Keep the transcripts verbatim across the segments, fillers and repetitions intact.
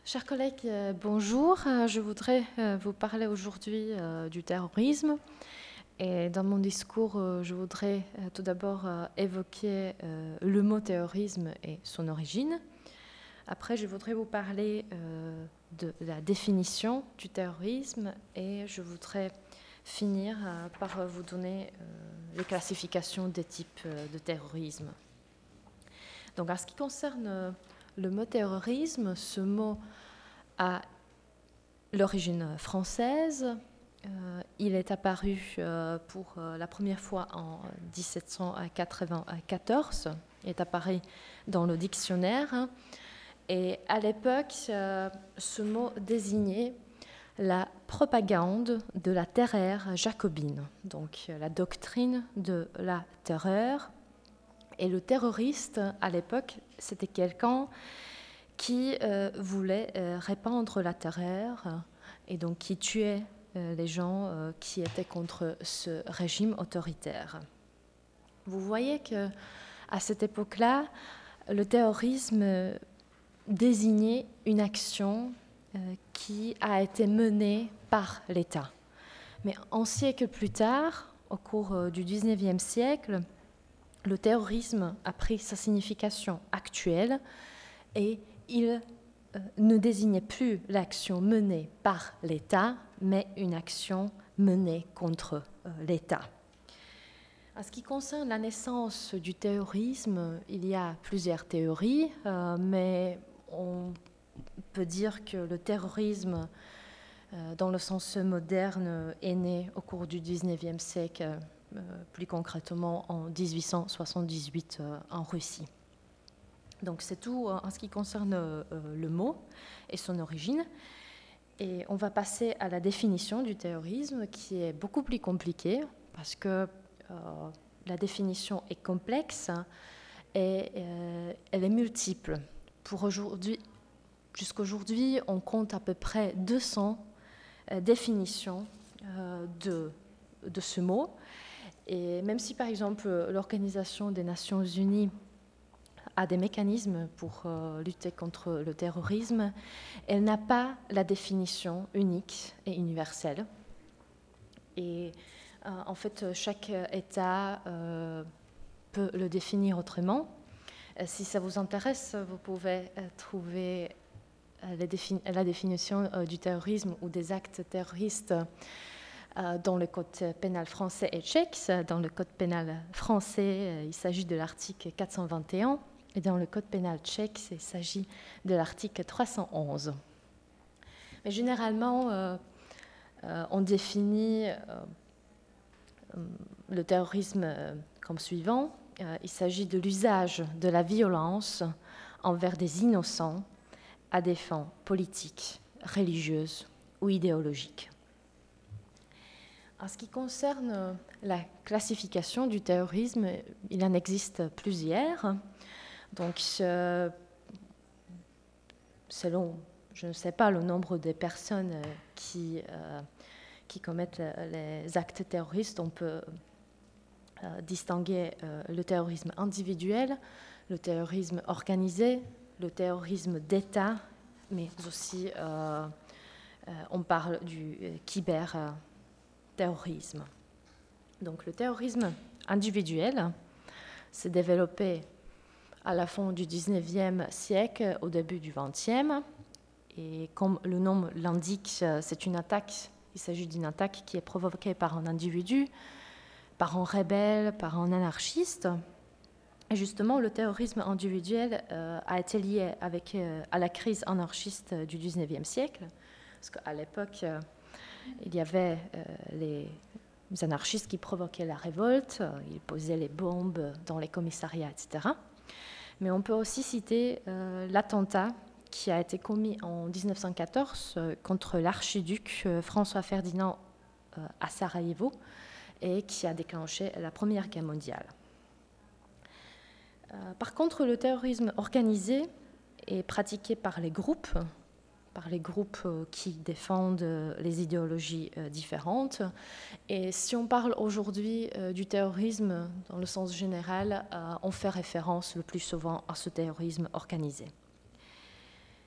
Chers collègues, euh, bonjour. Euh, Je voudrais euh, vous parler aujourd'hui euh, du terrorisme. Et dans mon discours, euh, je voudrais euh, tout d'abord euh, évoquer euh, le mot terrorisme et son origine. Après, je voudrais vous parler euh, de la définition du terrorisme et je voudrais finir euh, par vous donner euh, les classifications des types euh, de terrorisme. Donc, en ce qui concerne euh, le mot terrorisme, ce mot a l'origine française. Euh, il est apparu euh, pour euh, la première fois en dix-sept cent quatre-vingt-quatorze. Il est apparu dans le dictionnaire. Et à l'époque, euh, ce mot désignait la propagande de la terreur jacobine, donc euh, la doctrine de la terreur. Et le terroriste, à l'époque, c'était quelqu'un qui euh, voulait euh, répandre la terreur et donc qui tuait euh, les gens euh, qui étaient contre ce régime autoritaire. Vous voyez que à cette époque-là, le terrorisme euh, désignait une action euh, qui a été menée par l'État. Mais un siècle plus tard, au cours euh, du dix-neuvième siècle, le terrorisme a pris sa signification actuelle et il euh, ne désignait plus l'action menée par l'État, mais une action menée contre euh, l'État. En ce qui concerne la naissance du terrorisme, il y a plusieurs théories, euh, mais on peut dire que le terrorisme, euh, dans le sens moderne, est né au cours du dix-neuvième siècle, euh, plus concrètement en dix-huit cent soixante-dix-huit euh, en Russie. Donc c'est tout en ce qui concerne euh, le mot et son origine. Et on va passer à la définition du terrorisme qui est beaucoup plus compliquée parce que euh, la définition est complexe et euh, elle est multiple. Pour aujourd'hui, jusqu'aujourd'hui, on compte à peu près deux cents euh, définitions euh, de, de ce mot. Et même si par exemple l'Organisation des Nations Unies a des mécanismes pour euh, lutter contre le terrorisme, elle n'a pas la définition unique et universelle. Et euh, en fait, chaque État euh, peut le définir autrement. Euh, si ça vous intéresse, vous pouvez euh, trouver euh, la, défini- la définition euh, du terrorisme ou des actes terroristes euh, dans le code pénal français et tchèque. Dans le code pénal français, euh, il s'agit de l'article quatre cent vingt et un. Et dans le code pénal tchèque, il s'agit de l'article trois cent onze. Mais généralement, euh, euh, on définit euh, le terrorisme euh, comme suivant. Euh, il s'agit de l'usage de la violence envers des innocents à des fins politiques, religieuses ou idéologiques. En ce qui concerne la classification du terrorisme, il en existe plusieurs. Donc, euh, selon, je ne sais pas, le nombre de personnes euh, qui, euh, qui commettent les actes terroristes, on peut euh, distinguer euh, le terrorisme individuel, le terrorisme organisé, le terrorisme d'État, mais aussi euh, euh, on parle du euh, cyberterrorisme. Donc le terrorisme individuel s'est développé à la fin du dix-neuvième siècle, au début du vingtième. Et comme le nom l'indique, c'est une attaque, il s'agit d'une attaque qui est provoquée par un individu, par un rebelle, par un anarchiste. Et justement, le terrorisme individuel euh, a été lié avec, euh, à la crise anarchiste du dix-neuvième siècle, parce qu'à l'époque, euh, il y avait euh, les anarchistes qui provoquaient la révolte, euh, ils posaient les bombes dans les commissariats, et cetera. Mais on peut aussi citer euh, l'attentat qui a été commis en dix-neuf cent quatorze euh, contre l'archiduc euh, François Ferdinand euh, à Sarajevo et qui a déclenché la Première Guerre mondiale. Euh, par contre, le terrorisme organisé est pratiqué par les groupes, par les groupes euh, qui défendent euh, les idéologies euh, différentes. Et si on parle aujourd'hui euh, du terrorisme dans le sens général, euh, on fait référence le plus souvent à ce terrorisme organisé. Euh,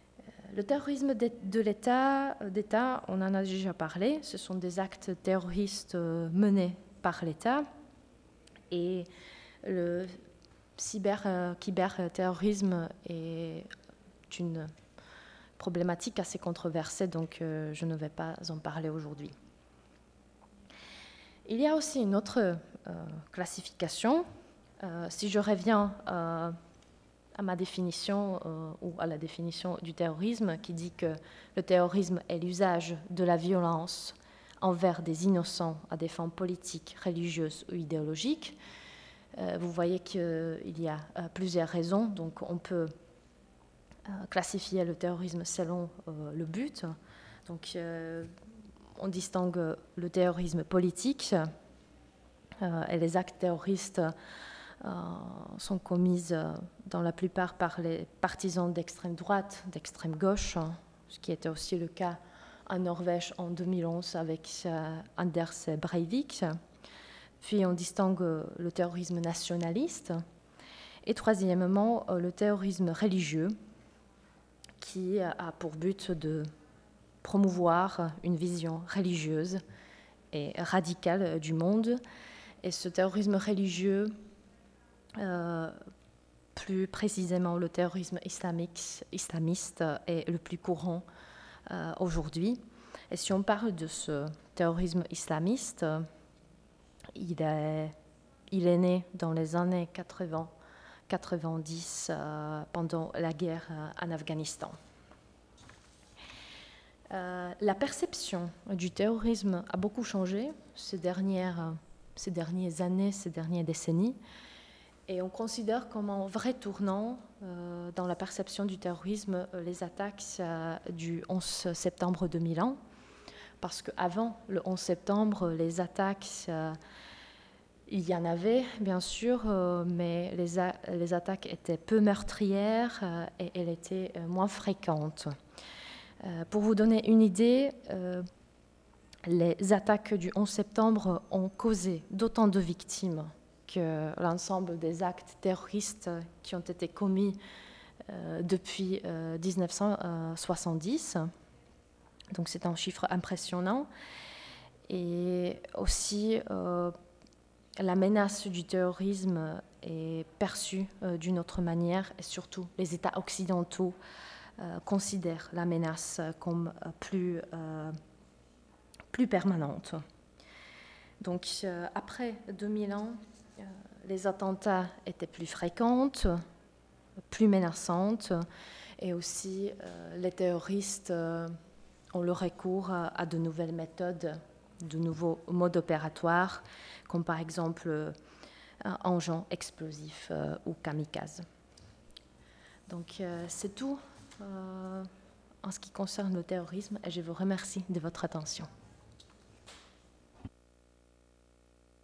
Le terrorisme de l'État, d'État, on en a déjà parlé, ce sont des actes terroristes menés par l'État. Et le cyber, euh, cyberterrorisme est une problématique assez controversée, donc euh, je ne vais pas en parler aujourd'hui. Il y a aussi une autre euh, classification. Euh, si je reviens euh, à ma définition euh, ou à la définition du terrorisme qui dit que le terrorisme est l'usage de la violence envers des innocents à des fins politiques, religieuses ou idéologiques. Euh, vous voyez qu'il y a euh, plusieurs raisons, donc on peut euh, classifier le terrorisme selon euh, le but. Donc euh, on distingue le terrorisme politique euh, et les actes terroristes Euh, sont commises euh, dans la plupart par les partisans d'extrême droite, d'extrême gauche, hein, ce qui était aussi le cas en Norvège en deux mille onze avec euh, Anders Breivik. Puis on distingue euh, le terrorisme nationaliste. Et troisièmement, euh, le terrorisme religieux, qui a pour but de promouvoir une vision religieuse et radicale du monde. Et ce terrorisme religieux, Euh, plus précisément le terrorisme islamique, islamiste est le plus courant euh, aujourd'hui. Et si on parle de ce terrorisme islamiste, il est, il est né dans les années quatre-vingts quatre-vingt-dix euh, pendant la guerre euh, en Afghanistan. Euh, la perception du terrorisme a beaucoup changé ces dernières, ces dernières années, ces dernières décennies. Et on considère comme un vrai tournant euh, dans la perception du terrorisme euh, les attaques euh, du onze septembre deux mille un. Parce qu'avant le onze septembre, les attaques, euh, il y en avait bien sûr, euh, mais les, a- les attaques étaient peu meurtrières euh, et elles étaient euh, moins fréquentes. Euh, pour vous donner une idée, euh, les attaques du onze septembre ont causé d'autant de victimes que l'ensemble des actes terroristes qui ont été commis euh, depuis euh, dix-neuf cent soixante-dix. Donc c'est un chiffre impressionnant. Et aussi, euh, la menace du terrorisme est perçue euh, d'une autre manière, et surtout les États occidentaux euh, considèrent la menace comme euh, plus, euh, plus permanente. Donc euh, après deux mille un, euh, les attentats étaient plus fréquents, plus menaçantes, et aussi euh, les terroristes euh, ont le recours à, à de nouvelles méthodes, de nouveaux modes opératoires, comme par exemple euh, un engin explosif euh, ou kamikaze. Donc euh, c'est tout euh, en ce qui concerne le terrorisme, et je vous remercie de votre attention.